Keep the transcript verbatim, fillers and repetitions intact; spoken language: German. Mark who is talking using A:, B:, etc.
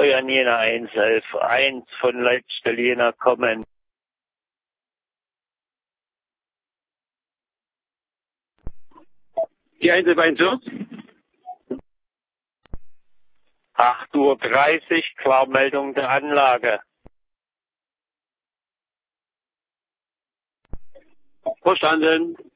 A: euer Jena eins elf, eins von Leitstelle Jena kommen.
B: Die eins elf eins wird?
A: acht Uhr dreißig, Klarmeldung der Anlage.
B: Verstanden.